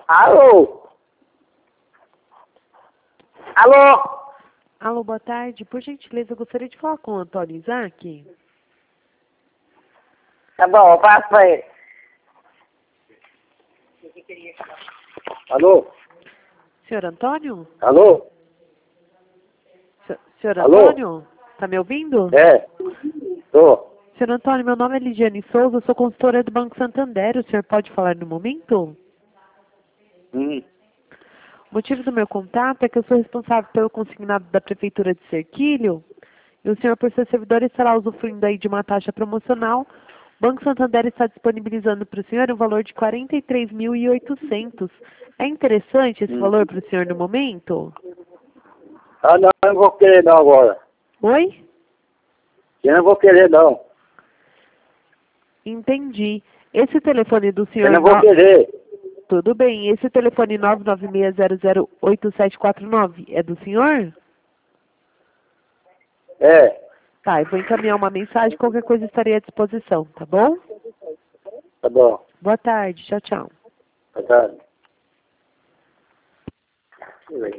Alô? Alô? Alô, boa tarde. Por gentileza, eu gostaria de falar com o Antônio Isaac. Tá bom, eu passo pra ele. Alô? Senhor Antônio? Alô? Senhor Alô? Antônio? Tá me ouvindo? É, tô. Senhor Antônio, meu nome é Lidiane Souza, eu sou consultora do Banco Santander. O senhor pode falar no momento? O motivo do meu contato é que eu sou responsável pelo consignado da Prefeitura de Serquilho e o senhor, por ser servidor, estará usufruindo aí de uma taxa promocional. O Banco Santander está disponibilizando para o senhor um valor de R$ 43.800. É interessante esse valor para o senhor no momento? Ah, não, eu não vou querer não agora. Oi? Eu não vou querer não. Entendi. Esse telefone do Eu senhor... não vou querer. Tudo bem. Esse telefone 996008749 é do senhor? É, Tá, eu vou encaminhar uma mensagem, qualquer coisa estarei à disposição, tá bom? tá bom. Boa tarde, tchau, tchau. Tá.